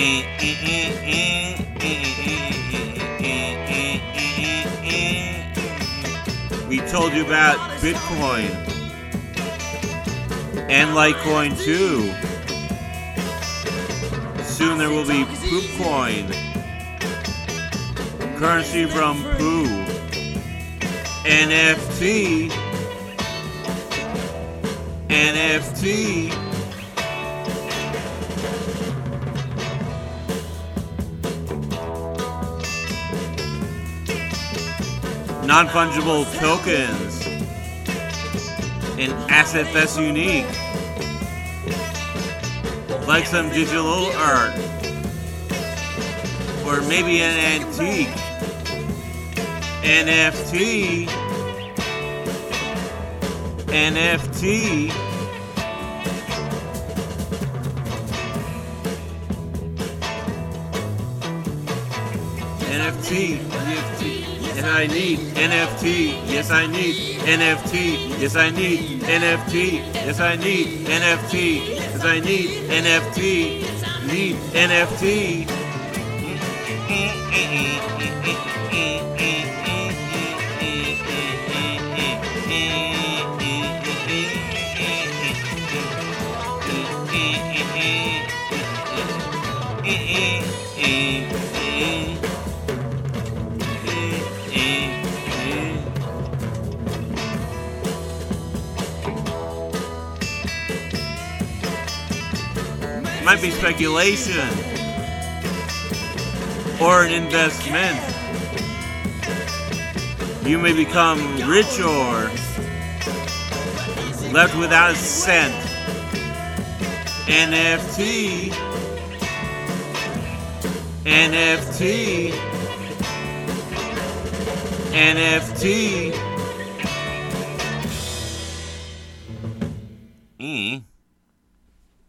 We told you about Bitcoin and Litecoin too. Soon there will be Poopcoin, currency from poo, NFT, non-fungible tokens, an asset that's unique, like some digital art, or maybe an antique, NFT, and I need NFT, yes I need NFT, yes I need NFT, yes I need NFT, yes I need NFT, need NFT. Might be speculation or an investment. You may become rich or left without a cent. NFT, NFT, NFT.